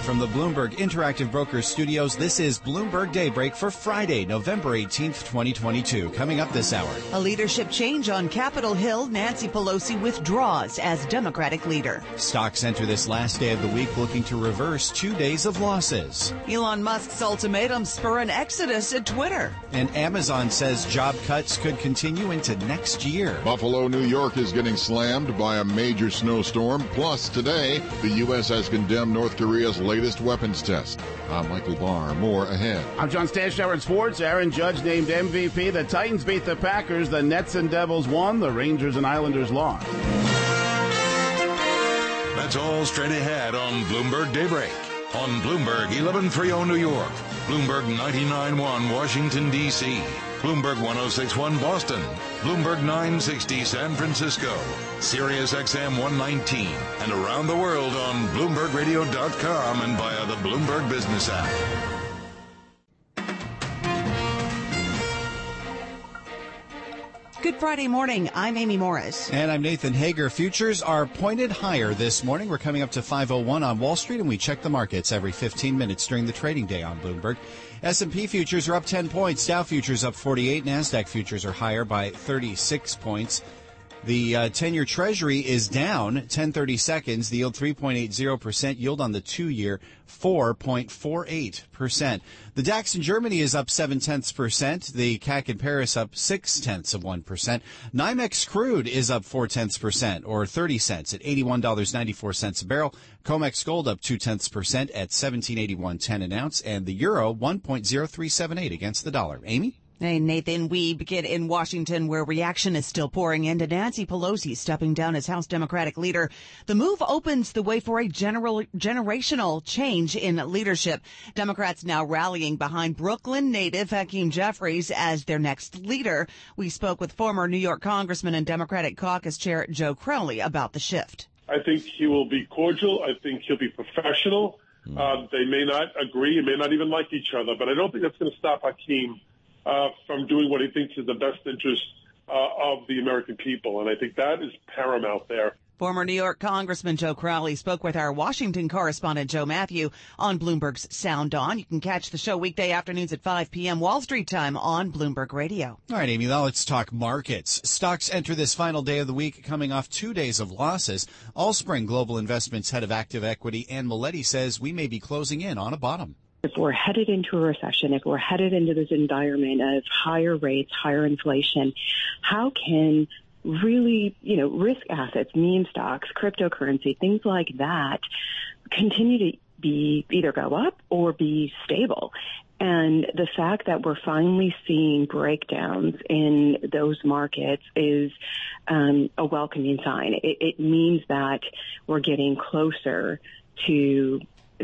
from the Bloomberg Interactive Brokers Studios. This is Bloomberg Daybreak for Friday, November 18th, 2022. Coming up this hour. A leadership change on Capitol Hill. Nancy Pelosi withdraws as Democratic leader. Stocks enter this last day of the week looking to reverse 2 days of losses. Elon Musk's ultimatums spur an exodus at Twitter. And Amazon says job cuts could continue into next year. Buffalo, New York is getting slammed by a major snowstorm. Plus, today, the U.S. has condemned North Korea's latest weapons test. I'm Michael Barr. More ahead. I'm John Stanchauer at Sports. Aaron Judge named MVP. The Titans beat the Packers. The Nets and Devils won. The Rangers and Islanders lost. That's all straight ahead on Bloomberg Daybreak. On Bloomberg 1130 New York, Bloomberg 99.1 Washington, D.C., Bloomberg 106.1 Boston, Bloomberg 960 San Francisco, Sirius XM 119, and around the world on BloombergRadio.com and via the Bloomberg Business app. Good Friday morning. I'm Amy Morris. And I'm Nathan Hager. Futures are pointed higher this morning. We're coming up to 501 on Wall Street, and we check the markets every 15 minutes during the trading day on Bloomberg. S&P futures are up 10 points. Dow futures up 48. NASDAQ futures are higher by 36 points. The 10-year Treasury is down 10/30 seconds. The yield 3.80%. Yield on the 2-year 4.48%. The DAX in Germany is up 0.7%. The CAC in Paris up 0.6%. NYMEX crude is up 0.4%, or 30 cents at $81.94 a barrel. COMEX gold up 0.2% at $17.81.10 an ounce, and the euro 1.0378 against the dollar. Amy? Hey, Nathan, we begin in Washington, where reaction is still pouring into Nancy Pelosi stepping down as House Democratic leader. The move opens the way for a generational change in leadership. Democrats now rallying behind Brooklyn native Hakeem Jeffries as their next leader. We spoke with former New York Congressman and Democratic Caucus Chair Joe Crowley about the shift. I think he will be cordial. I think he'll be professional. They may not agree. They may not even like each other, but I don't think that's going to stop Hakeem from doing what he thinks is the best interest of the American people. And I think that is paramount there. Former New York Congressman Joe Crowley spoke with our Washington correspondent Joe Matthew on Bloomberg's Sound On. You can catch the show weekday afternoons at 5 p.m. Wall Street time on Bloomberg Radio. All right, Amy, now let's talk markets. Stocks enter this final day of the week coming off 2 days of losses. Allspring Global Investments head of active equity, Ann Maletti, says we may be closing in on a bottom. If we're headed into a recession, if we're headed into this environment of higher rates, higher inflation, how can really, risk assets, meme stocks, cryptocurrency, things like that continue to be either go up or be stable? And the fact that we're finally seeing breakdowns in those markets is a welcoming sign. It means that we're getting closer to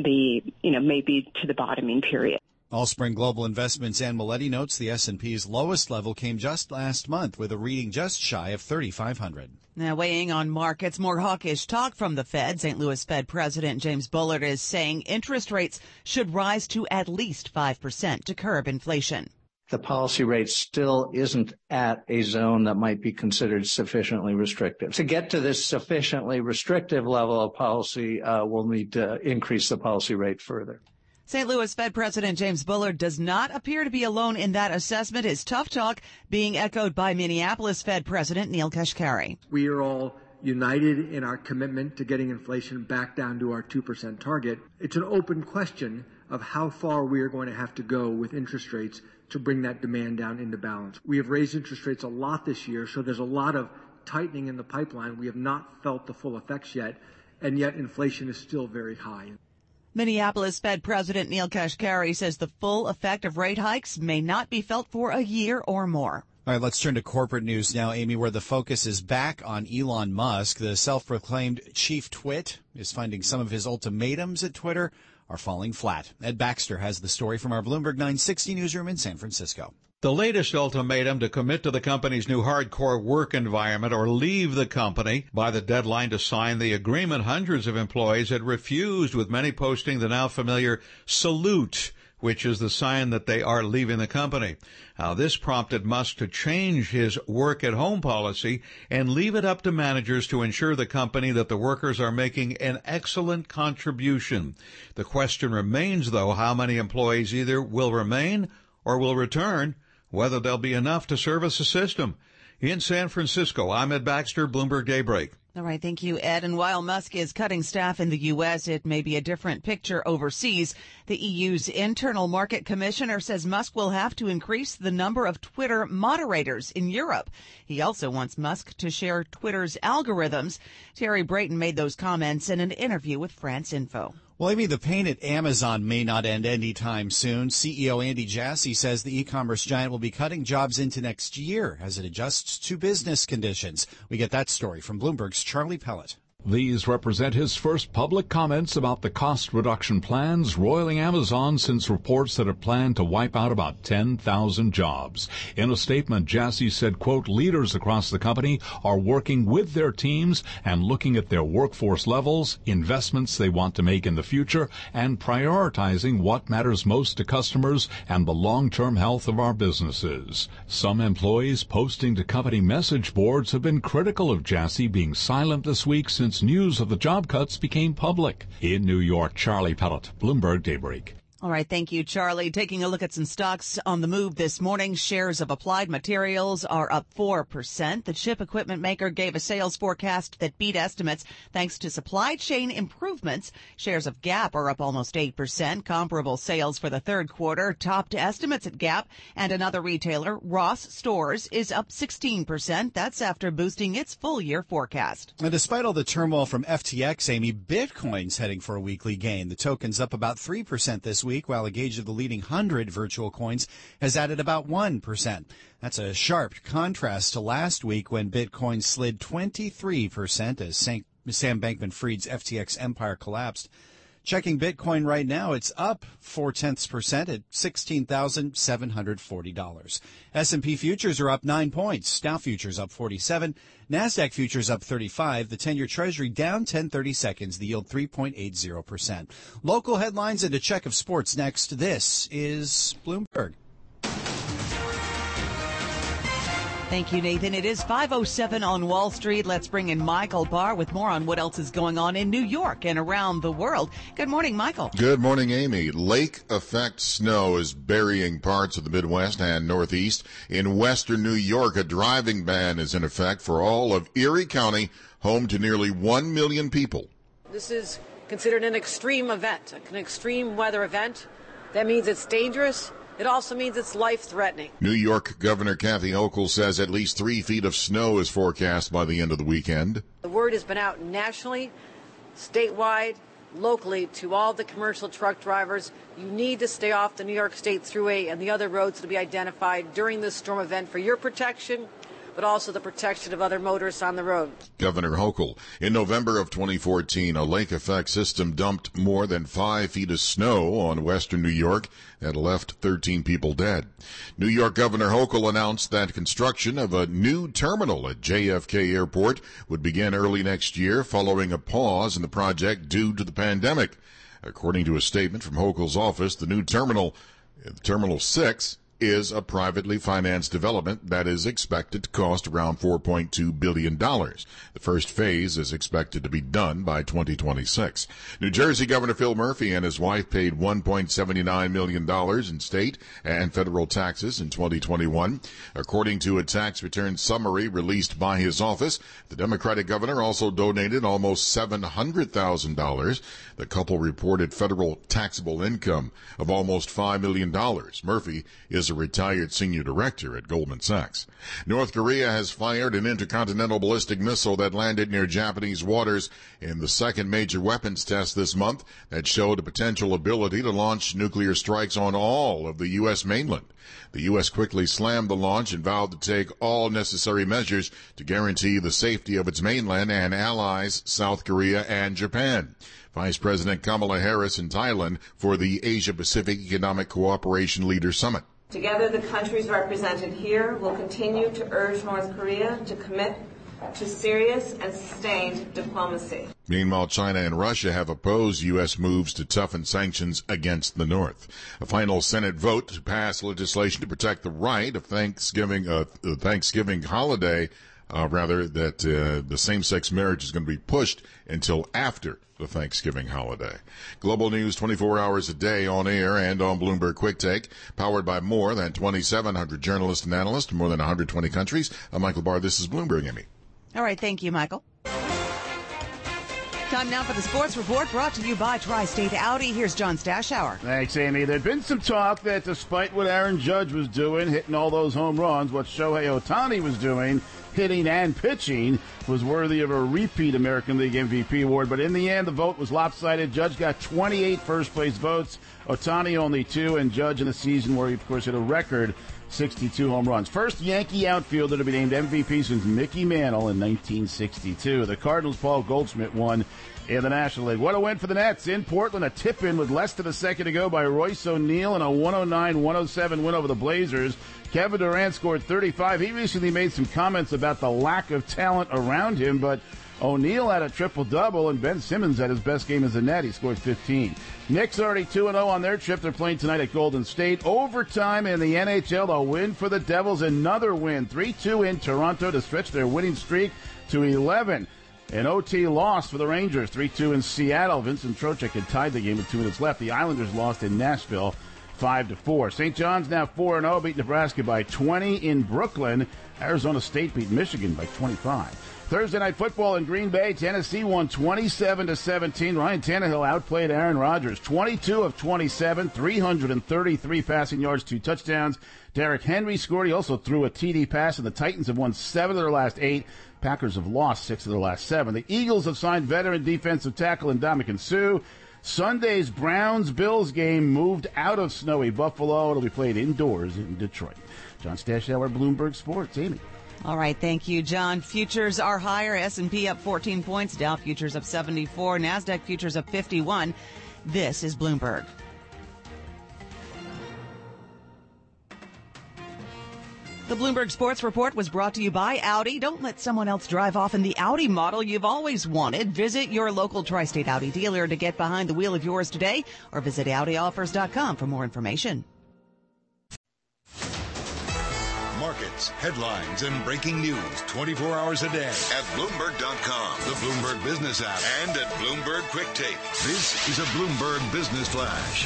maybe to the bottoming period. Allspring Global Investments Ann Maletti notes the S&P's lowest level came just last month with a reading just shy of 3,500. Now weighing on markets, more hawkish talk from the Fed. St. Louis Fed President James Bullard is saying interest rates should rise to at least 5% to curb inflation. The policy rate still isn't at a zone that might be considered sufficiently restrictive. To get to this sufficiently restrictive level of policy, we'll need to increase the policy rate further. St. Louis Fed President James Bullard does not appear to be alone in that assessment. His tough talk being echoed by Minneapolis Fed President Neel Kashkari. We are all united in our commitment to getting inflation back down to our 2% target. It's an open question of how far we are going to have to go with interest rates to bring that demand down into balance. We have raised interest rates a lot this year, so there's a lot of tightening in the pipeline. We have not felt the full effects yet, and yet inflation is still very high. Minneapolis Fed President Neel Kashkari says the full effect of rate hikes may not be felt for a year or more. All right, let's turn to corporate news now, Amy, where the focus is back on Elon Musk. The self-proclaimed chief twit is finding some of his ultimatums at Twitter are falling flat. Ed Baxter has the story from our Bloomberg 960 newsroom in San Francisco. The latest ultimatum to commit to the company's new hardcore work environment or leave the company. By the deadline to sign the agreement, hundreds of employees had refused, with many posting the now familiar salute which is the sign that they are leaving the company. Now, this prompted Musk to change his work-at-home policy and leave it up to managers to ensure the company that the workers are making an excellent contribution. The question remains, though, how many employees either will remain or will return, whether there'll be enough to service the system. In San Francisco, I'm Ed Baxter, Bloomberg Daybreak. All right, thank you, Ed. And while Musk is cutting staff in the U.S., it may be a different picture overseas. The EU's Internal Market Commissioner says Musk will have to increase the number of Twitter moderators in Europe. He also wants Musk to share Twitter's algorithms. Terry Brayton made those comments in an interview with France Info. Well, Amy, the pain at Amazon may not end anytime soon. CEO Andy Jassy says the e-commerce giant will be cutting jobs into next year as it adjusts to business conditions. We get that story from Bloomberg's Charlie Pellet. These represent his first public comments about the cost reduction plans roiling Amazon since reports that it planned to wipe out about 10,000 jobs. In a statement, Jassy said, quote, leaders across the company are working with their teams and looking at their workforce levels, investments they want to make in the future, and prioritizing what matters most to customers and the long-term health of our businesses. Some employees posting to company message boards have been critical of Jassy being silent this week since news of the job cuts became public. In New York, Charlie Pellet, Bloomberg Daybreak. All right, thank you, Charlie. Taking a look at some stocks on the move this morning. Shares of Applied Materials are up 4%. The chip equipment maker gave a sales forecast that beat estimates thanks to supply chain improvements. Shares of Gap are up almost 8%. Comparable sales for the third quarter topped estimates at Gap, and another retailer, Ross Stores, is up 16%. That's after boosting its full-year forecast. And despite all the turmoil from FTX, Amy, Bitcoin's heading for a weekly gain. The token's up about 3% this week, while a gauge of the leading 100 virtual coins has added about 1%. That's a sharp contrast to last week when Bitcoin slid 23% as Sam Bankman-Fried's FTX empire collapsed. Checking Bitcoin right now, it's up 0.4% at $16,740. S&P futures are up 9 points. Dow futures up 47. NASDAQ futures up 35. The 10-year Treasury down 10/32. The yield 3.80%. Local headlines and a check of sports next. This is Bloomberg. Thank you, Nathan. It is 5:07 on Wall Street. Let's bring in Michael Barr with more on what else is going on in New York and around the world. Good morning, Michael. Good morning, Amy. Lake effect snow is burying parts of the Midwest and Northeast. In western New York, a driving ban is in effect for all of Erie County, home to nearly 1 million people. This is considered an extreme event, an extreme weather event. That means it's dangerous. It also means it's life-threatening. New York Governor Kathy Hochul says at least 3 feet of snow is forecast by the end of the weekend. The word has been out nationally, statewide, locally to all the commercial truck drivers. You need to stay off the New York State Thruway and the other roads to be identified during this storm event for your protection, but also the protection of other motorists on the road. Governor Hochul. In November of 2014, a lake effect system dumped more than 5 feet of snow on western New York that left 13 people dead. New York Governor Hochul announced that construction of a new terminal at JFK Airport would begin early next year following a pause in the project due to the pandemic. According to a statement from Hochul's office, the new terminal, Terminal 6, is a privately financed development that is expected to cost around $4.2 billion. The first phase is expected to be done by 2026. New Jersey Governor Phil Murphy and his wife paid $1.79 million in state and federal taxes in 2021. According to a tax return summary released by his office, the Democratic governor also donated almost $700,000. The couple reported federal taxable income of almost $5 million. Murphy is a retired senior director at Goldman Sachs. North Korea has fired an intercontinental ballistic missile that landed near Japanese waters in the second major weapons test this month that showed a potential ability to launch nuclear strikes on all of the U.S. mainland. The U.S. quickly slammed the launch and vowed to take all necessary measures to guarantee the safety of its mainland and allies, South Korea and Japan. Vice President Kamala Harris in Thailand for the Asia-Pacific Economic Cooperation Leaders Summit. Together, the countries represented here will continue to urge North Korea to commit to serious and sustained diplomacy. Meanwhile, China and Russia have opposed U.S. moves to toughen sanctions against the North. A final Senate vote to pass legislation to protect the right of Thanksgiving holiday, that the same-sex marriage is going to be pushed until after the Thanksgiving holiday. Global news 24 hours a day on air and on Bloomberg Quick Take, powered by more than 2,700 journalists and analysts in more than 120 countries. I'm Michael Barr. This is Bloomberg, Amy. All right. Thank you, Michael. Time now for the Sports Report, brought to you by Tri-State Audi. Here's John Stashower. Thanks, Amy. There'd been some talk that despite what Aaron Judge was doing, hitting all those home runs, what Shohei Ohtani was doing, hitting and pitching, was worthy of a repeat American League MVP award. But in the end, the vote was lopsided. Judge got 28 first-place votes, Ohtani only 2, and Judge in a season where he, of course, hit a record 62 home runs. First Yankee outfielder to be named MVP since Mickey Mantle in 1962. The Cardinals' Paul Goldschmidt won in the National League. What a win for the Nets. In Portland, a tip-in with less than a second to go by Royce O'Neal in a 109-107 win over the Blazers. Kevin Durant scored 35. He recently made some comments about the lack of talent around him, but O'Neal had a triple-double, and Ben Simmons had his best game as a net. He scored 15. Knicks already 2-0 on their trip. They're playing tonight at Golden State. Overtime in the NHL, a win for the Devils. Another win, 3-2 in Toronto to stretch their winning streak to 11. An OT loss for the Rangers, 3-2 in Seattle. Vincent Trocheck had tied the game with 2 minutes left. The Islanders lost in Nashville 5-4. St. John's now 4-0, beat Nebraska by 20 in Brooklyn. Arizona State beat Michigan by 25. Thursday Night Football in Green Bay. Tennessee won 27-17. Ryan Tannehill outplayed Aaron Rodgers. 22 of 27, 333 passing yards, 2 touchdowns. Derrick Henry scored. He also threw a TD pass, and the Titans have won 7 of their last 8. Packers have lost 6 of their last 7. The Eagles have signed veteran defensive tackle Ndamukong Suh. Sunday's Browns-Bills game moved out of snowy Buffalo. It'll be played indoors in Detroit. John Stashower, Bloomberg Sports. Amy. All right, thank you, John. Futures are higher. S&P up 14 points. Dow futures up 74. NASDAQ futures up 51. This is Bloomberg. The Bloomberg Sports Report was brought to you by Audi. Don't let someone else drive off in the Audi model you've always wanted. Visit your local Tri-State Audi dealer to get behind the wheel of yours today, or visit AudiOffers.com for more information. Markets, headlines, and breaking news 24 hours a day at Bloomberg.com, the Bloomberg Business app, and at Bloomberg Quick Take. This is a Bloomberg Business Flash.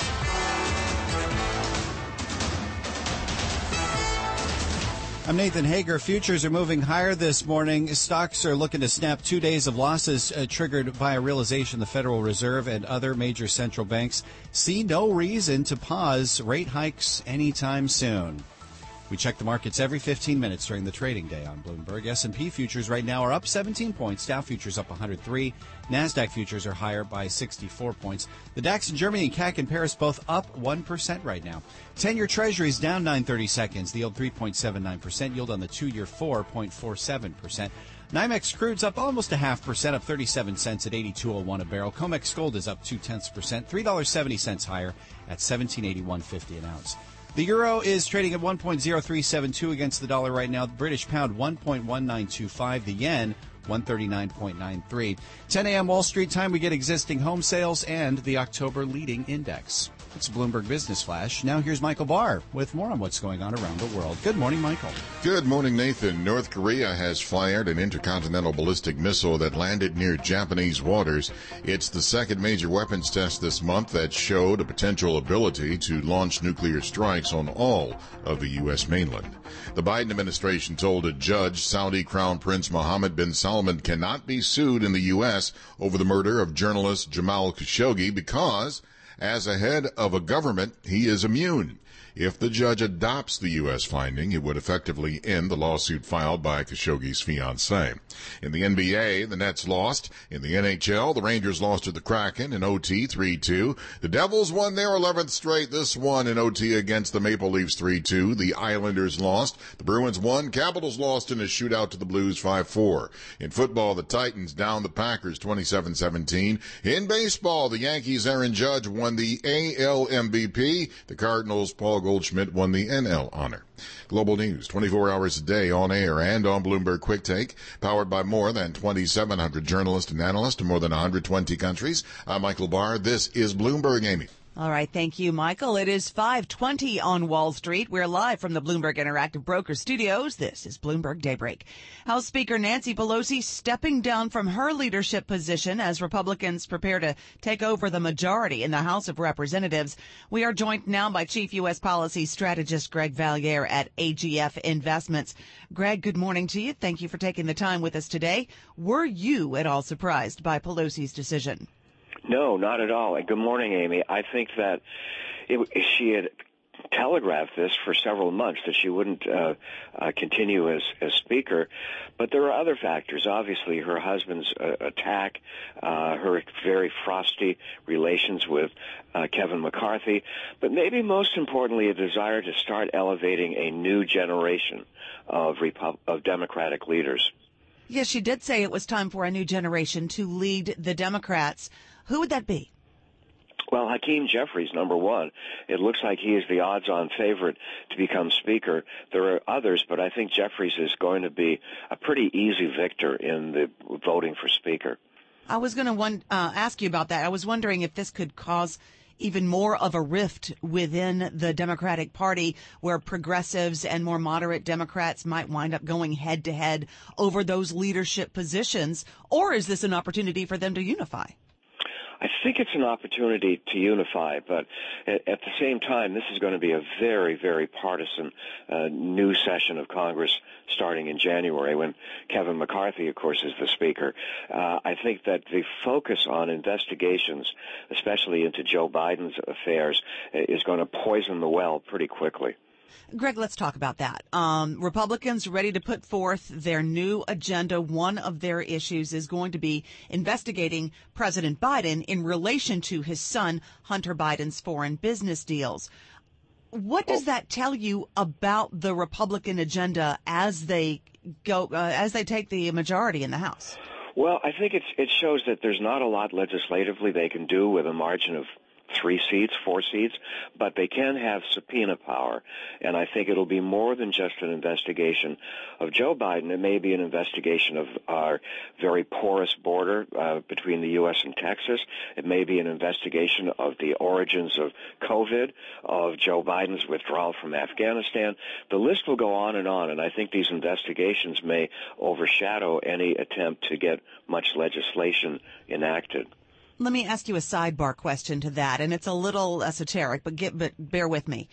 I'm Nathan Hager. Futures are moving higher this morning. Stocks are looking to snap 2 days of losses triggered by a realization the Federal Reserve and other major central banks see no reason to pause rate hikes anytime soon. We check the markets every 15 minutes during the trading day on Bloomberg. S&P futures right now are up 17 points. Dow futures up 103. NASDAQ futures are higher by 64 points. The DAX in Germany and CAC in Paris both up 1% right now. 10-year Treasuries down 9/30. The yield 3.79%. Yield on the 2-year 4.47%. NYMEX crude's up almost 0.5%, up 37 cents at 82.01 a barrel. COMEX gold is up 0.2%, $3.70 higher at 17.8150 an ounce. The euro is trading at 1.0372 against the dollar right now. The British pound 1.1925. The yen 139.93. 10 a.m. Wall Street time, we get existing home sales and the October leading index. It's Bloomberg Business Flash. Now here's Michael Barr with more on what's going on around the world. Good morning, Michael. Good morning, Nathan. North Korea has fired an intercontinental ballistic missile that landed near Japanese waters. It's the second major weapons test this month that showed a potential ability to launch nuclear strikes on all of the U.S. mainland. The Biden administration told a judge Saudi Crown Prince Mohammed bin Salman cannot be sued in the U.S. over the murder of journalist Jamal Khashoggi because, as a head of a government, he is immune. If the judge adopts the U.S. finding, it would effectively end the lawsuit filed by Khashoggi's fiancée. In the NBA, the Nets lost. In the NHL, the Rangers lost to the Kraken in OT 3-2. The Devils won their 11th straight, this one in OT against the Maple Leafs 3-2. The Islanders lost. The Bruins won. Capitals lost in a shootout to the Blues 5-4. In football, the Titans downed the Packers 27-17. In baseball, the Yankees' Aaron Judge won the AL MVP. The Cardinals' Paul Goldschmidt won the NL honor. Global News, 24 hours a day on air and on Bloomberg Quick Take, powered by more than 2,700 journalists and analysts in more than 120 countries. I'm Michael Barr. This is Bloomberg, Amy. All right. Thank you, Michael. It is 5:20 on Wall Street. We're live from the Bloomberg Interactive Broker Studios. This is Bloomberg Daybreak. House Speaker Nancy Pelosi stepping down from her leadership position as Republicans prepare to take over the majority in the House of Representatives. We are joined now by Chief U.S. Policy Strategist Greg Valliere at AGF Investments. Greg, good morning to you. Thank you for taking the time with us today. Were you at all surprised by Pelosi's decision? No, not at all. And good morning, Amy. I think that she had telegraphed this for several months, that she wouldn't continue as Speaker. But there are other factors. Obviously, her husband's attack, her very frosty relations with Kevin McCarthy, but maybe most importantly, a desire to start elevating a new generation of Democratic leaders. Yes, she did say it was time for a new generation to lead the Democrats. Who would that be? Well, Hakeem Jeffries, number one. It looks like he is the odds-on favorite to become Speaker. There are others, but I think Jeffries is going to be a pretty easy victor in the voting for Speaker. I was going to ask you about that. I was wondering if this could cause even more of a rift within the Democratic Party, where progressives and more moderate Democrats might wind up going head-to-head over those leadership positions. Or is this an opportunity for them to unify? I think it's an opportunity to unify, but at the same time, this is going to be a very, very partisan new session of Congress starting in January, when Kevin McCarthy, of course, is the Speaker. I think that the focus on investigations, especially into Joe Biden's affairs, is going to poison the well pretty quickly. Greg, let's talk about that. Republicans ready to put forth their new agenda. One of their issues is going to be investigating President Biden in relation to his son, Hunter Biden's foreign business deals. What does that tell you about the Republican agenda as they take the majority in the House? Well, I think it shows that there's not a lot legislatively they can do with a margin of 4 seats, but they can have subpoena power. And I think it'll be more than just an investigation of Joe Biden. It may be an investigation of our very porous border between the U.S. and Texas. It may be an investigation of the origins of COVID, of Joe Biden's withdrawal from Afghanistan. The list will go on, and I think these investigations may overshadow any attempt to get much legislation enacted. Let me ask you a sidebar question to that, and it's a little esoteric, but bear with me.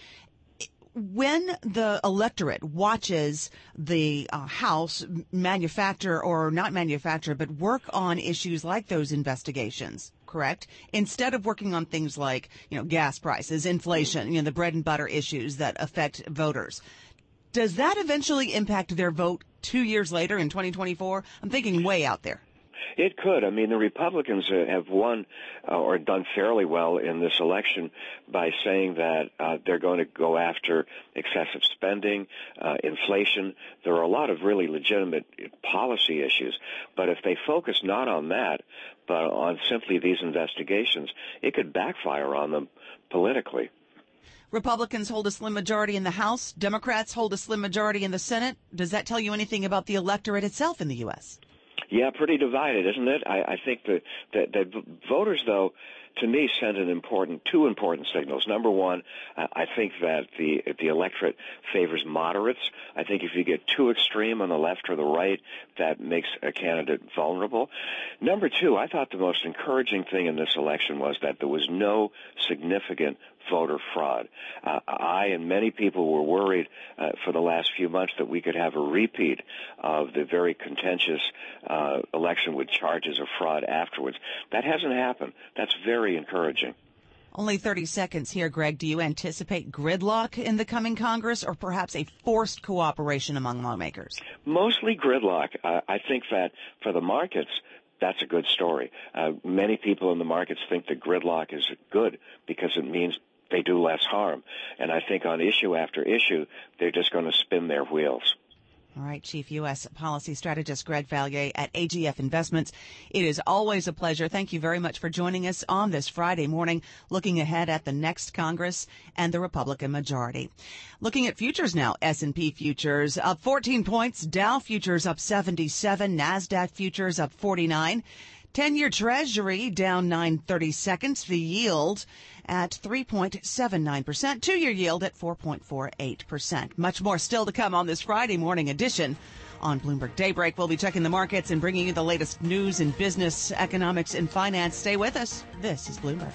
When the electorate watches the House manufacture, or not manufacture, but work on issues like those investigations, correct? Instead of working on things like, gas prices, inflation, the bread and butter issues that affect voters, does that eventually impact their vote 2 years later in 2024? I'm thinking way out there. It could. I mean, the Republicans have won or done fairly well in this election by saying that they're going to go after excessive spending, inflation. There are a lot of really legitimate policy issues. But if they focus not on that, but on simply these investigations, it could backfire on them politically. Republicans hold a slim majority in the House. Democrats hold a slim majority in the Senate. Does that tell you anything about the electorate itself in the U.S.? Yeah, pretty divided, isn't it? I think that voters, though, to me, send two important signals. Number one, I think that the electorate favors moderates. I think if you get too extreme on the left or the right, that makes a candidate vulnerable. Number two, I thought the most encouraging thing in this election was that there was no significant voter fraud. I and many people were worried for the last few months that we could have a repeat of the very contentious election with charges of fraud afterwards. That hasn't happened. That's very encouraging. Only 30 seconds here, Greg. Do you anticipate gridlock in the coming Congress, or perhaps a forced cooperation among lawmakers? Mostly gridlock. I think that for the markets, that's a good story. Many people in the markets think that gridlock is good because it means they do less harm. And I think on issue after issue, they're just going to spin their wheels. All right, Chief U.S. Policy Strategist Greg Valliere at AGF Investments. It is always a pleasure. Thank you very much for joining us on this Friday morning, looking ahead at the next Congress and the Republican majority. Looking at futures now, S&P futures up 14 points, Dow futures up 77, NASDAQ futures up 49. 10-year Treasury down 9/32, the yield at 3.79%, 2-year yield at 4.48%. Much more still to come on this Friday morning edition on Bloomberg Daybreak. We'll be checking the markets and bringing you the latest news in business, economics, and finance. Stay with us. This is Bloomberg.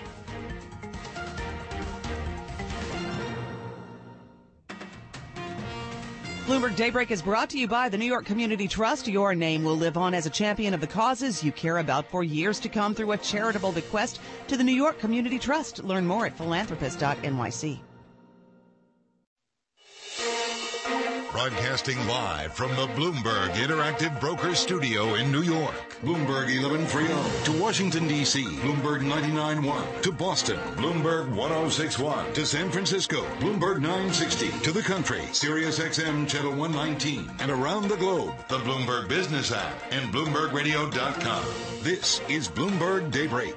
Bloomberg Daybreak is brought to you by the New York Community Trust. Your name will live on as a champion of the causes you care about for years to come through a charitable bequest to the New York Community Trust. Learn more at philanthropist.nyc. Broadcasting live from the Bloomberg Interactive Brokers Studio in New York. Bloomberg 1130 to Washington, D.C. Bloomberg 99.1 to Boston. Bloomberg 106.1 to San Francisco. Bloomberg 960 to the country. Sirius XM Channel 119. And around the globe, the Bloomberg Business app and BloombergRadio.com. This is Bloomberg Daybreak.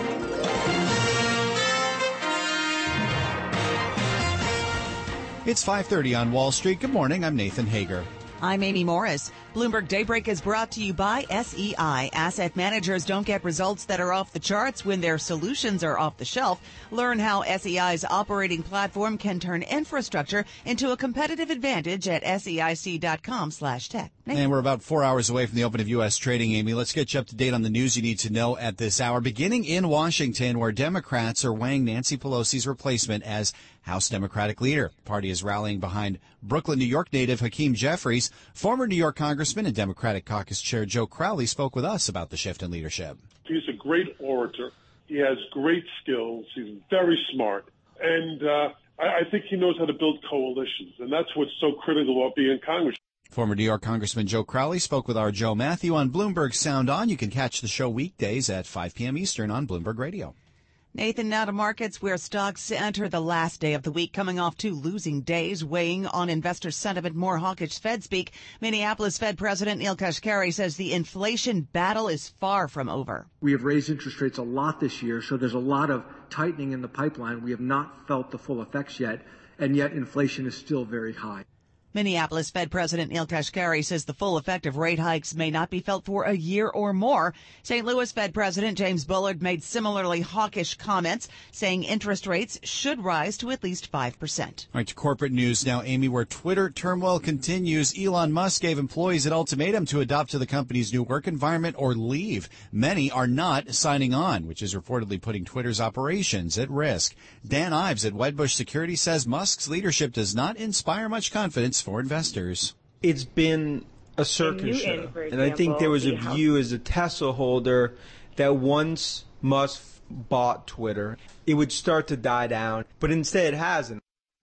It's 5:30 on Wall Street. Good morning. I'm Nathan Hager. I'm Amy Morris. Bloomberg Daybreak is brought to you by SEI. Asset managers don't get results that are off the charts when their solutions are off the shelf. Learn how SEI's operating platform can turn infrastructure into a competitive advantage at SEIC.com/tech. And we're about 4 hours away from the open of U.S. trading, Amy. Let's get you up to date on the news you need to know at this hour. Beginning in Washington, where Democrats are weighing Nancy Pelosi's replacement as House Democratic leader. The party is rallying behind Brooklyn, New York native Hakeem Jeffries. Former New York Congressman and Democratic Caucus Chair Joe Crowley spoke with us about the shift in leadership. He's a great orator. He has great skills. He's very smart. And I think he knows how to build coalitions. And that's what's so critical about being in Congress. Former New York Congressman Joe Crowley spoke with our Joe Matthew on Bloomberg Sound On. You can catch the show weekdays at 5 p.m. Eastern on Bloomberg Radio. Nathan, now to markets where stocks enter the last day of the week, coming off 2 losing days, weighing on investor sentiment. More hawkish Fed speak. Minneapolis Fed President Neel Kashkari says the inflation battle is far from over. We have raised interest rates a lot this year, so there's a lot of tightening in the pipeline. We have not felt the full effects yet, and yet inflation is still very high. Minneapolis Fed President Neel Kashkari says the full effect of rate hikes may not be felt for a year or more. St. Louis Fed President James Bullard made similarly hawkish comments, saying interest rates should rise to at least 5%. All right, to corporate news now, Amy, where Twitter turmoil continues. Elon Musk gave employees an ultimatum to adopt to the company's new work environment or leave. Many are not signing on, which is reportedly putting Twitter's operations at risk. Dan Ives at Wedbush Security says Musk's leadership does not inspire much confidence for investors. It's been a circus show, and I think there was a view as a Tesla holder that once Musk bought Twitter, it would start to die down, but instead it hasn't.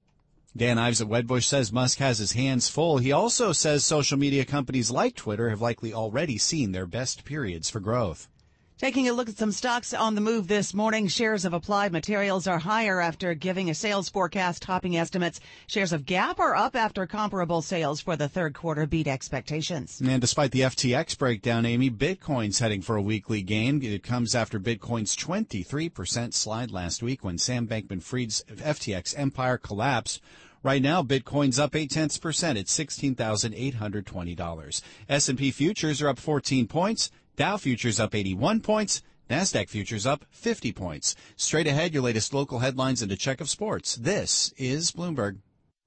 Dan Ives at Wedbush says Musk has his hands full. He also says social media companies like Twitter have likely already seen their best periods for growth. Taking a look at some stocks on the move this morning, shares of Applied Materials are higher after giving a sales forecast topping estimates. Shares of Gap are up after comparable sales for the third quarter beat expectations. And despite the FTX breakdown, Amy, Bitcoin's heading for a weekly gain. It comes after Bitcoin's 23% slide last week when Sam Bankman-Fried's FTX empire collapsed. Right now, Bitcoin's up 0.8% at $16,820. S&P futures are up 14 points. Dow futures up 81 points. NASDAQ futures up 50 points. Straight ahead, your latest local headlines and a check of sports. This is Bloomberg.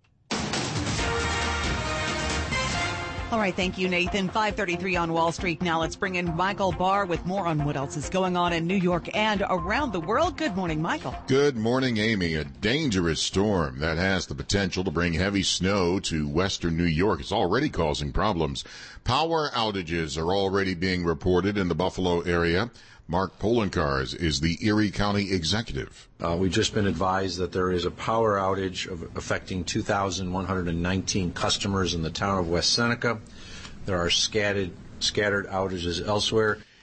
All right, thank you, Nathan. 5:33 on Wall Street. Now let's bring in Michael Barr with more on what else is going on in New York and around the world. Good morning, Michael. Good morning, Amy. A dangerous storm that has the potential to bring heavy snow to western New York. It's already causing problems. Power outages are already being reported in the Buffalo area. Mark Polenkars is the Erie County executive. We've just been advised that there is a power outage affecting 2,119 customers in the town of West Seneca. There are scattered outages elsewhere.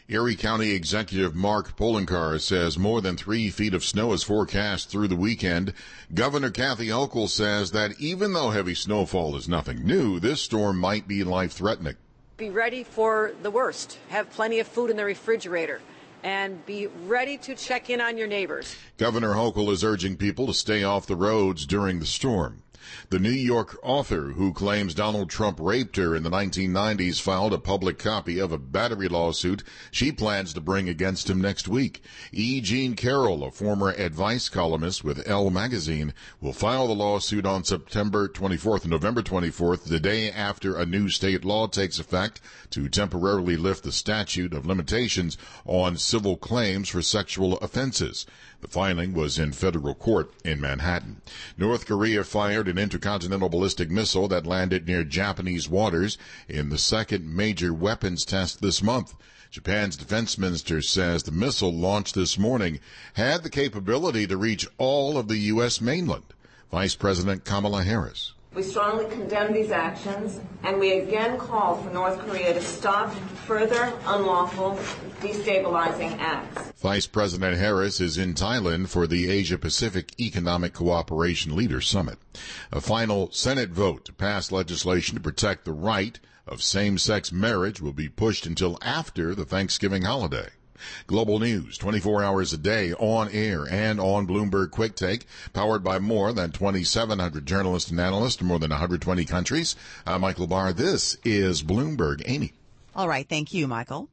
Erie County Executive Mark Poloncarz says more than 3 feet of snow is forecast through the weekend. Governor Kathy Hochul says that even though heavy snowfall is nothing new, this storm might be life-threatening. Be ready for the worst. Have plenty of food in the refrigerator. And be ready to check in on your neighbors. Governor Hochul is urging people to stay off the roads during the storm. The New York author who claims Donald Trump raped her in the 1990s filed a public copy of a battery lawsuit she plans to bring against him next week. E. Jean Carroll, a former advice columnist with Elle magazine, will file the lawsuit on September 24th and November 24th, the day after a new state law takes effect to temporarily lift the statute of limitations on civil claims for sexual offenses. The filing was in federal court in Manhattan. North Korea fired an intercontinental ballistic missile that landed near Japanese waters in the second major weapons test this month. Japan's defense minister says the missile launched this morning had the capability to reach all of the U.S. mainland. Vice President Kamala Harris. We strongly condemn these actions, and we again call for North Korea to stop further unlawful destabilizing acts. Vice President Harris is in Thailand for the Asia-Pacific Economic Cooperation Leaders Summit. A final Senate vote to pass legislation to protect the right of same-sex marriage will be pushed until after the Thanksgiving holiday. Global news 24 hours a day on air and on Bloomberg Quick Take, powered by more than 2,700 journalists and analysts in more than 120 countries. I'm Michael Barr. This is Bloomberg. Amy. All right. Thank you, Michael.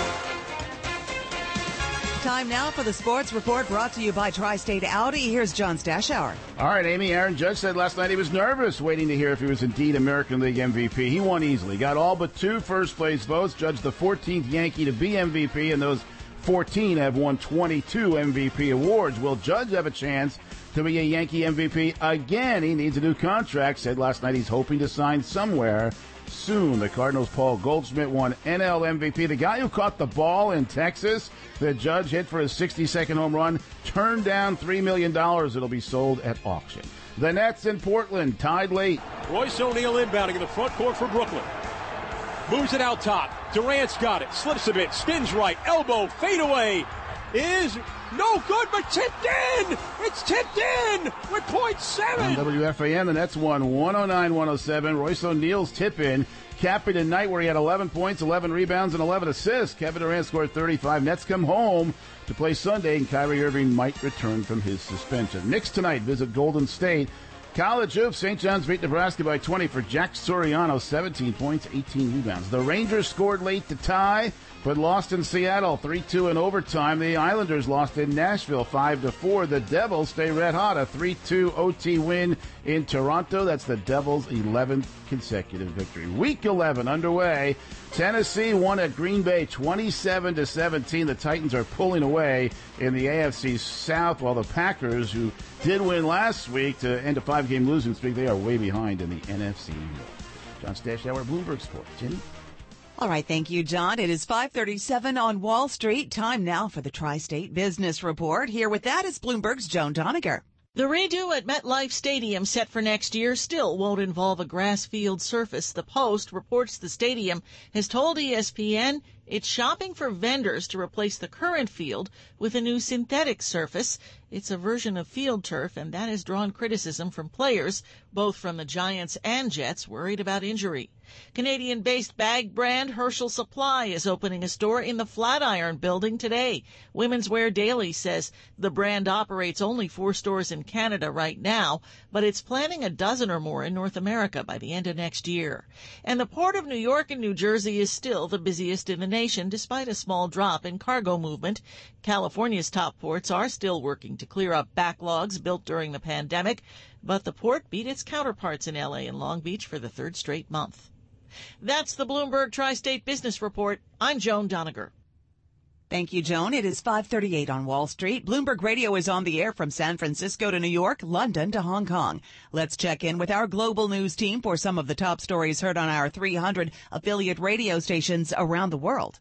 Time now for the Sports Report, brought to you by Tri-State Audi. Here's John Stashower. All right, Amy. Aaron Judge said last night he was nervous, waiting to hear if he was indeed American League MVP. He won easily. Got all but 2 first-place votes. Judge, the 14th Yankee to be MVP, and those 14 have won 22 MVP awards. Will Judge have a chance to be a Yankee MVP again? He needs a new contract. Said last night he's hoping to sign somewhere soon. The Cardinals' Paul Goldschmidt won NL MVP. The guy who caught the ball in Texas, the Judge hit for his 62nd home run, turned down $3 million. It'll be sold at auction. The Nets in Portland tied late. Royce O'Neal inbounding in the front court for Brooklyn. Moves it out top. Durant's got it. Slips a bit. Spins right. Elbow. Fadeaway. Is no good, but tipped in. It's tipped in with .7. On WFAN, the Nets won 109-107. Royce O'Neal's tip-in capping a night where he had 11 points, 11 rebounds, and 11 assists. Kevin Durant scored 35. Nets come home to play Sunday, and Kyrie Irving might return from his suspension. Knicks tonight visit Golden State. College hoops, St. John's beat Nebraska by 20 for Jack Soriano, 17 points, 18 rebounds. The Rangers scored late to tie, but lost in Seattle, 3-2 in overtime. The Islanders lost in Nashville, 5-4. The Devils stay red hot, a 3-2 OT win in Toronto. That's the Devils' 11th consecutive victory. Week 11 underway. Tennessee won at Green Bay 27-17. The Titans are pulling away in the AFC South, while the Packers, who did win last week to end a 5-game losing streak, they are way behind in the NFC North. John Stashower, Bloomberg Sports. Jenny? All right, thank you, John. It is 5:37 on Wall Street. Time now for the Tri-State Business Report. Here with that is Bloomberg's Joan Doniger. The redo at MetLife Stadium set for next year still won't involve a grass field surface. The Post reports the stadium has told ESPN it's shopping for vendors to replace the current field with a new synthetic surface. It's a version of field turf, and that has drawn criticism from players, both from the Giants and Jets, worried about injury. Canadian-based bag brand Herschel Supply is opening a store in the Flatiron building today. Women's Wear Daily says the brand operates only 4 stores in Canada right now, but it's planning a dozen or more in North America by the end of next year. And the Port of New York and New Jersey is still the busiest in the nation, despite a small drop in cargo movement. California's top ports are still working to clear up backlogs built during the pandemic, but the port beat its counterparts in LA and Long Beach for the 3rd straight month. That's the Bloomberg Tri-State Business Report. I'm Joan Doniger. Thank you, Joan. It is 5:38 on Wall Street. Bloomberg Radio is on the air from San Francisco to New York, London to Hong Kong. Let's check in with our global news team for some of the top stories heard on our 300 affiliate radio stations around the world.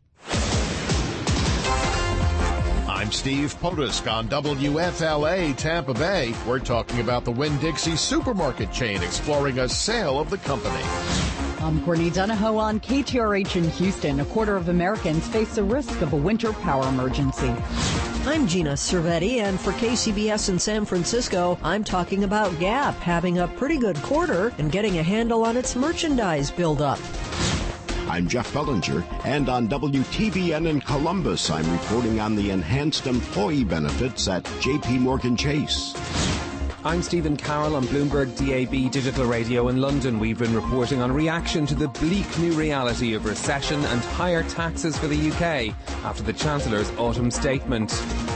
I'm Steve Potusk on WFLA Tampa Bay. We're talking about the Winn-Dixie supermarket chain exploring a sale of the company. I'm Courtney Donahoe on KTRH in Houston. A quarter of Americans face the risk of a winter power emergency. I'm Gina Cervetti, and for KCBS in San Francisco, I'm talking about Gap having a pretty good quarter and getting a handle on its merchandise buildup. I'm Jeff Bellinger, and on WTVN in Columbus, I'm reporting on the enhanced employee benefits at J.P. Morgan Chase. I'm Stephen Carroll on Bloomberg DAB Digital Radio in London. We've been reporting on reaction to the bleak new reality of recession and higher taxes for the UK after the Chancellor's autumn statement.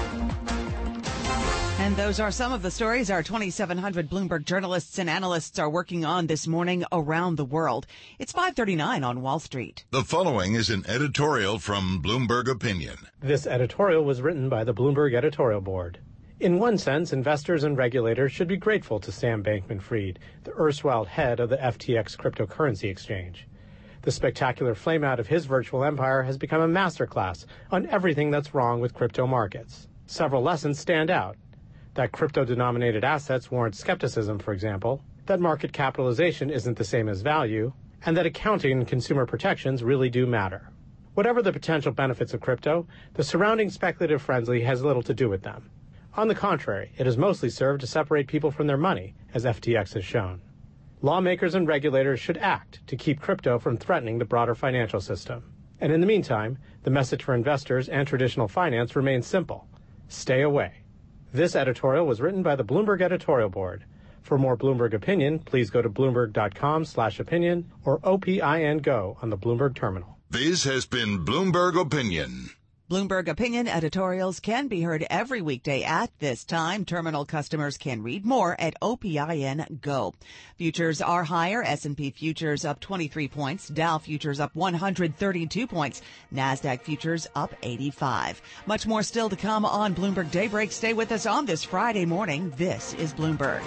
And those are some of the stories our 2,700 Bloomberg journalists and analysts are working on this morning around the world. It's 5:39 on Wall Street. The following is an editorial from Bloomberg Opinion. This editorial was written by the Bloomberg editorial board. In one sense, investors and regulators should be grateful to Sam Bankman-Fried, the erstwhile head of the FTX cryptocurrency exchange. The spectacular flameout of his virtual empire has become a masterclass on everything that's wrong with crypto markets. Several lessons stand out. That crypto-denominated assets warrant skepticism, for example, that market capitalization isn't the same as value, and that accounting and consumer protections really do matter. Whatever the potential benefits of crypto, the surrounding speculative frenzy has little to do with them. On the contrary, it has mostly served to separate people from their money, as FTX has shown. Lawmakers and regulators should act to keep crypto from threatening the broader financial system. And in the meantime, the message for investors and traditional finance remains simple. Stay away. This editorial was written by the Bloomberg editorial board. For more Bloomberg opinion, please go to bloomberg.com/opinion or OPIN Go on the Bloomberg terminal. This has been Bloomberg Opinion. Bloomberg Opinion editorials can be heard every weekday at this time. Terminal customers can read more at OPIN Go. Futures are higher. S&P futures up 23 points. Dow futures up 132 points. NASDAQ futures up 85. Much more still to come on Bloomberg Daybreak. Stay with us on this Friday morning. This is Bloomberg.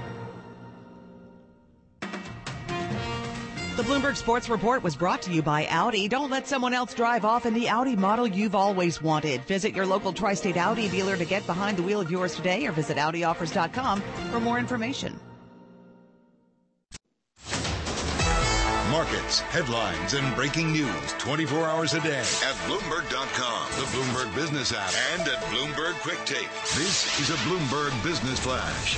The Bloomberg Sports Report was brought to you by Audi. Don't let someone else drive off in the Audi model you've always wanted. Visit your local Tri-State Audi dealer to get behind the wheel of yours today, or visit AudiOffers.com for more information. Markets, headlines, and breaking news 24 hours a day at Bloomberg.com, the Bloomberg Business app, and at Bloomberg Quick Take. This is a Bloomberg Business Flash.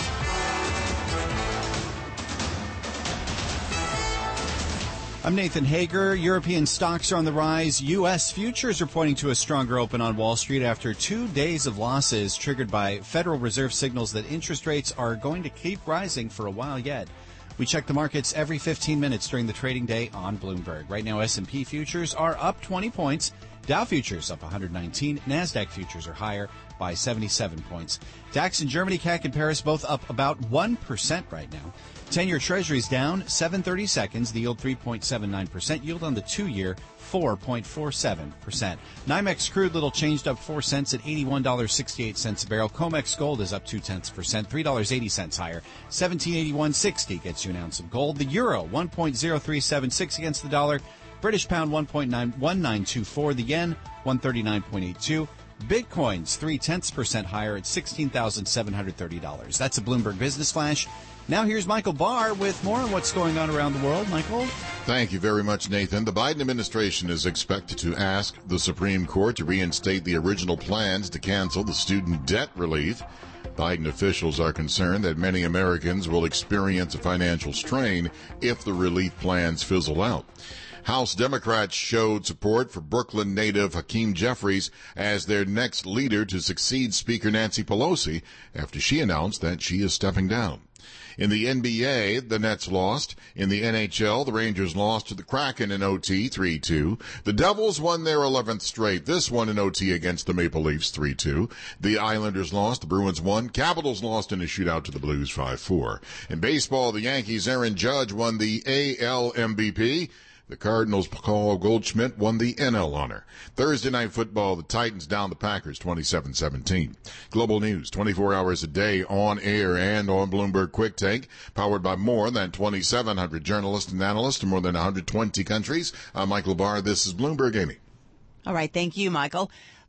I'm Nathan Hager. European stocks are on the rise. U.S. futures are pointing to a stronger open on Wall Street after 2 days of losses triggered by Federal Reserve signals that interest rates are going to keep rising for a while yet. We check the markets every 15 minutes during the trading day on Bloomberg. Right now, S&P futures are up 20 points. Dow futures up 119. NASDAQ futures are higher by 77 points. DAX in Germany, CAC and Paris both up about 1% right now. 10-year Treasuries down 7/30 seconds. The yield 3.79%. Yield on the 2-year 4.47%. NYMEX crude little changed up 4 cents at $81.68 a barrel. COMEX gold is up 0.2%, $3.80 higher. 1781.60 gets you an ounce of gold. The euro 1.0376 against the dollar. British pound 1.1924. The yen 139.82. Bitcoin's 0.3% higher at $16,730. That's a Bloomberg Business Flash. Now here's Michael Barr with more on what's going on around the world. Michael? Thank you very much, Nathan. The Biden administration is expected to ask the Supreme Court to reinstate the original plans to cancel the student debt relief. Biden officials are concerned that many Americans will experience a financial strain if the relief plans fizzle out. House Democrats showed support for Brooklyn native Hakeem Jeffries as their next leader to succeed Speaker Nancy Pelosi after she announced that she is stepping down. In the NBA, the Nets lost. In the NHL, the Rangers lost to the Kraken in OT 3-2. The Devils won their 11th straight, this one in OT against the Maple Leafs 3-2. The Islanders lost, the Bruins won. Capitals lost in a shootout to the Blues 5-4. In baseball, the Yankees' Aaron Judge won the AL MVP. The Cardinals' Paul Goldschmidt won the NL honor. Thursday night football, the Titans down the Packers 27-17. Global news 24 hours a day on air and on Bloomberg Quick Take, powered by more than 2,700 journalists and analysts in more than 120 countries. I'm Michael Barr. This is Bloomberg. Amy. All right. Thank you, Michael.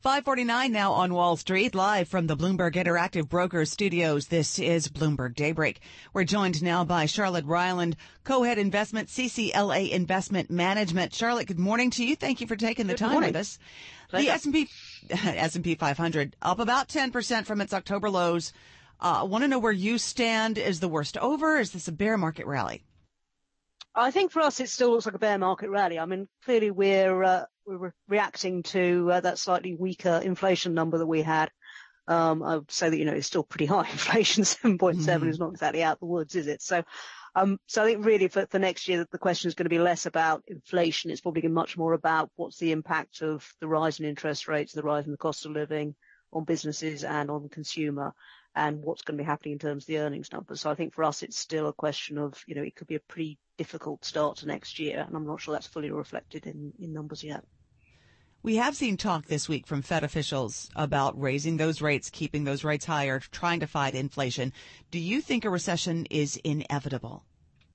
5:49 now on Wall Street, live from the Bloomberg Interactive Brokers studios. This is Bloomberg Daybreak. We're joined now by Charlotte Ryland, co-head investment, CCLA Investment Management. Charlotte, good morning to you. Thank you for taking the time with us. The S&P 500 up about 10% from its October lows. I want to know where you stand. Is the worst over? Is this a bear market rally? I think for us, it still looks like a bear market rally. I mean, clearly we're reacting to that slightly weaker inflation number that we had. I would say that, it's still pretty high inflation. 7.7 is not exactly out the woods, is it? So I think really for next year, the question is going to be less about inflation. It's probably going to be much more about what's the impact of the rise in interest rates, the rise in the cost of living on businesses and on the consumer, and what's going to be happening in terms of the earnings numbers. So I think for us, it's still a question of, it could be a pretty difficult start to next year, and I'm not sure that's fully reflected in numbers yet. We have seen talk this week from Fed officials about raising those rates, keeping those rates higher, trying to fight inflation. Do you think a recession is inevitable?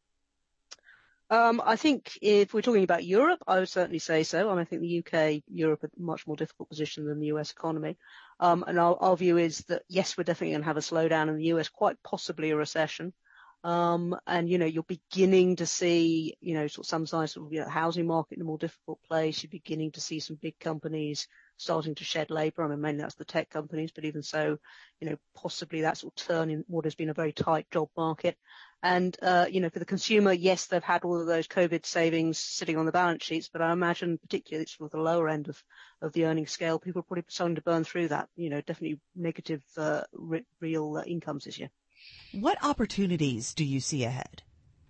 I think if we're talking about Europe, I would certainly say so. I think the UK, Europe are in a much more difficult position than the US economy. And our view is that, yes, we're definitely going to have a slowdown in the US, quite possibly a recession. And, you're beginning to see, sort of some signs of the housing market in a more difficult place. You're beginning to see some big companies starting to shed labor. I mean, mainly that's the tech companies, but even so, possibly that sort of turn in what has been a very tight job market. And, for the consumer, yes, they've had all of those COVID savings sitting on the balance sheets, but I imagine particularly it's sort of the lower end of the earnings scale, people are probably starting to burn through that, definitely negative real incomes this year. What opportunities do you see ahead?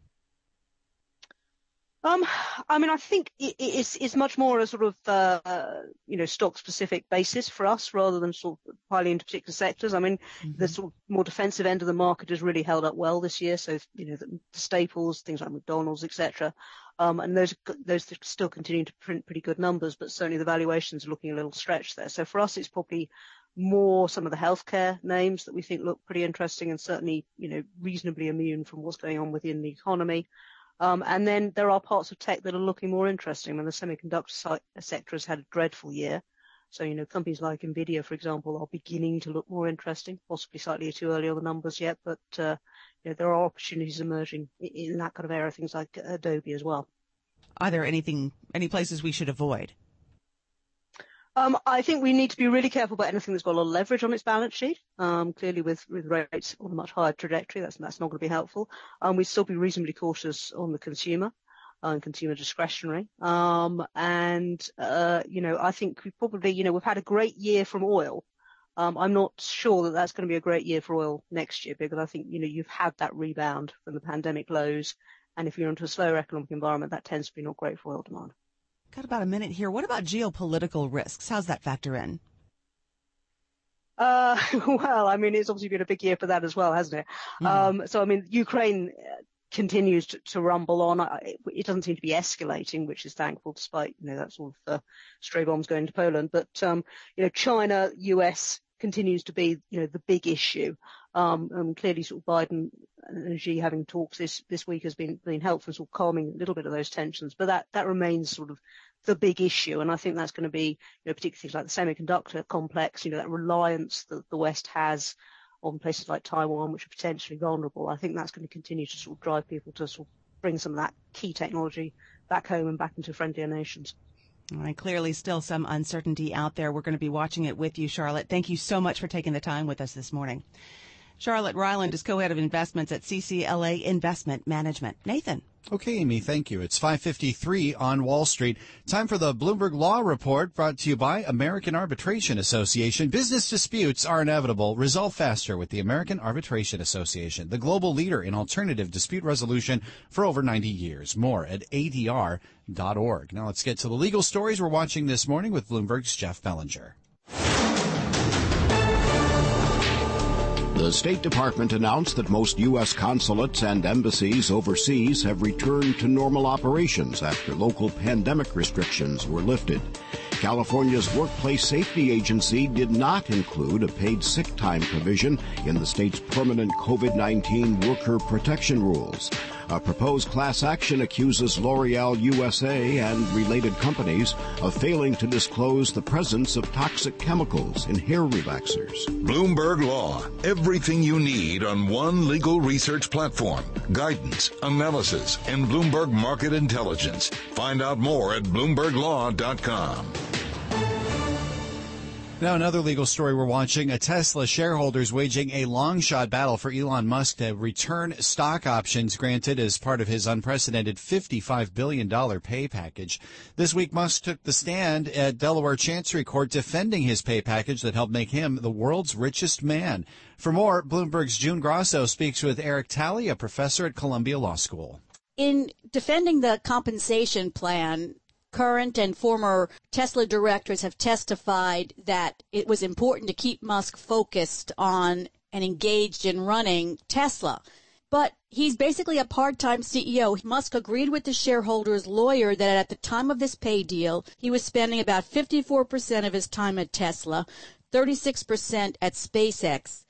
I think it's much more a sort of, stock-specific basis for us rather than sort of piling into particular sectors. I mean, the sort of more defensive end of the market has really held up well this year. So, the staples, things like McDonald's, etc. And those still continue to print pretty good numbers, but certainly the valuations are looking a little stretched there. So for us, it's probably more some of the healthcare names that we think look pretty interesting and certainly, reasonably immune from what's going on within the economy. And then there are parts of tech that are looking more interesting. I mean, the semiconductor sector has had a dreadful year. So, companies like Nvidia, for example, are beginning to look more interesting, possibly slightly too early on the numbers yet, but, there are opportunities emerging in that kind of area, things like Adobe as well. Are there any places we should avoid? I think we need to be really careful about anything that's got a lot of leverage on its balance sheet. Clearly with rates on a much higher trajectory, that's not going to be helpful. We'd still be reasonably cautious on the consumer and consumer discretionary. I think we probably, we've had a great year from oil. I'm not sure that that's going to be a great year for oil next year because I think, you've had that rebound from the pandemic lows. And if you're into a slower economic environment, that tends to be not great for oil demand. Got about a minute here. What about geopolitical risks? How's that factor in? Well, it's obviously been a big year for that as well, hasn't it? Ukraine continues to rumble on. It doesn't seem to be escalating, which is thankful, despite, that sort of stray bombs going to Poland. But, China, US continues to be, the big issue. Clearly sort of Biden and Xi having talks this week has been helpful, sort of calming a little bit of those tensions. But that remains sort of the big issue. And I think that's going to be, particularly things like the semiconductor complex, that reliance that the West has on places like Taiwan, which are potentially vulnerable. I think that's going to continue to sort of drive people to sort of bring some of that key technology back home and back into friendlier nations. All right. Clearly still some uncertainty out there. We're going to be watching it with you, Charlotte. Thank you so much for taking the time with us this morning. Charlotte Ryland is co-head of investments at CCLA Investment Management. Nathan. Okay, Amy, thank you. It's 5:53 on Wall Street. Time for the Bloomberg Law Report, brought to you by American Arbitration Association. Business disputes are inevitable. Resolve faster with the American Arbitration Association, the global leader in alternative dispute resolution for over 90 years. More at ADR.org. Now let's get to the legal stories we're watching this morning with Bloomberg's Jeff Bellinger. The State Department announced that most U.S. consulates and embassies overseas have returned to normal operations after local pandemic restrictions were lifted. California's Workplace Safety Agency did not include a paid sick time provision in the state's permanent COVID-19 worker protection rules. A proposed class action accuses L'Oreal USA and related companies of failing to disclose the presence of toxic chemicals in hair relaxers. Bloomberg Law. Everything you need on one legal research platform. Guidance, analysis, and Bloomberg Market Intelligence. Find out more at BloombergLaw.com. Now, another legal story we're watching. A Tesla shareholders waging a long-shot battle for Elon Musk to return stock options granted as part of his unprecedented $55 billion pay package. This week, Musk took the stand at Delaware Chancery Court defending his pay package that helped make him the world's richest man. For more, Bloomberg's June Grosso speaks with Eric Talley, a professor at Columbia Law School. In defending the compensation plan, current and former Tesla directors have testified that it was important to keep Musk focused on and engaged in running Tesla. But he's basically a part-time CEO. Musk agreed with the shareholders' lawyer that at the time of this pay deal, he was spending about 54% of his time at Tesla, 36% at SpaceX,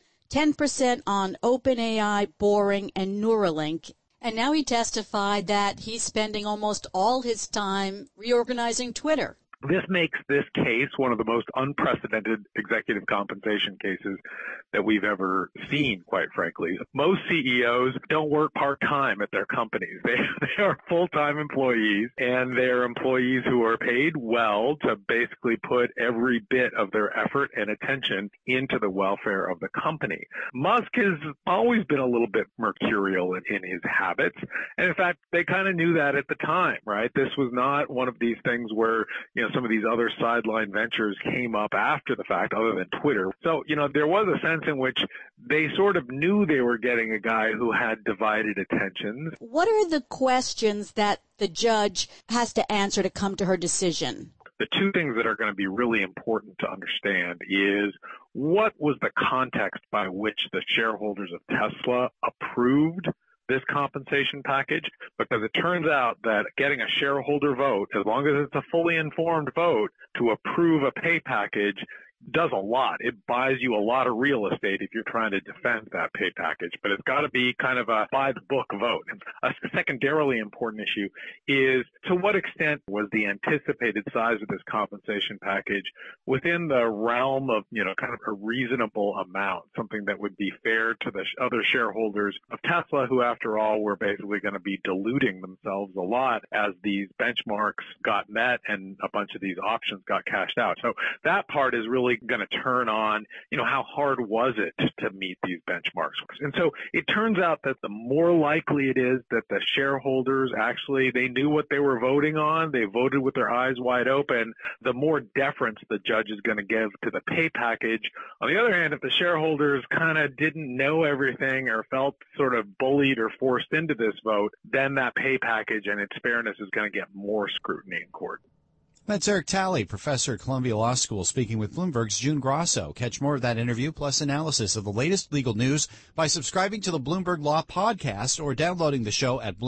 10% on OpenAI, Boring, and Neuralink. And now he testified that he's spending almost all his time reorganizing Twitter. This makes this case one of the most unprecedented executive compensation cases that we've ever seen, quite frankly. Most CEOs don't work part-time at their companies. They are full-time employees, and they're employees who are paid well to basically put every bit of their effort and attention into the welfare of the company. Musk has always been a little bit mercurial in his habits, and in fact, they kind of knew that at the time, right? This was not one of these things where, some of these other sideline ventures came up after the fact, other than Twitter. So, there was a sense in which they sort of knew they were getting a guy who had divided attentions. What are the questions that the judge has to answer to come to her decision? The two things that are going to be really important to understand is what was the context by which the shareholders of Tesla approved this compensation package, because it turns out that getting a shareholder vote, as long as it's a fully informed vote to approve a pay package, does a lot. It buys you a lot of real estate if you're trying to defend that pay package, but it's got to be kind of a by-the-book vote. And a secondarily important issue is to what extent was the anticipated size of this compensation package within the realm of, kind of a reasonable amount, something that would be fair to the other shareholders of Tesla, who, after all, were basically going to be diluting themselves a lot as these benchmarks got met and a bunch of these options got cashed out. So that part is really going to turn on, how hard was it to meet these benchmarks? And so it turns out that the more likely it is that the shareholders actually, they knew what they were voting on, they voted with their eyes wide open, the more deference the judge is going to give to the pay package. On the other hand, if the shareholders kind of didn't know everything or felt sort of bullied or forced into this vote, then that pay package and its fairness is going to get more scrutiny in court. That's Eric Talley, professor at Columbia Law School, speaking with Bloomberg's June Grosso. Catch more of that interview plus analysis of the latest legal news by subscribing to the Bloomberg Law Podcast or downloading the show at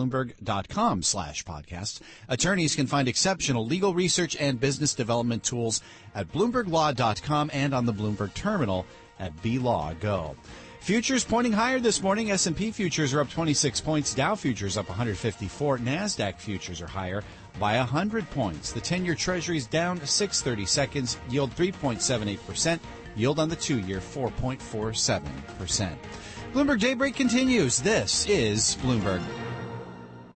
Bloomberg.com/podcasts. Attorneys can find exceptional legal research and business development tools at BloombergLaw.com and on the Bloomberg Terminal at BLawGo. Futures pointing higher this morning. S&P futures are up 26 points. Dow futures up 154. NASDAQ futures are higher by 100 points. The 10-year Treasury is down 6/32, yield 3.78%, yield on the 2-year 4.47%. Bloomberg Daybreak continues. This is Bloomberg.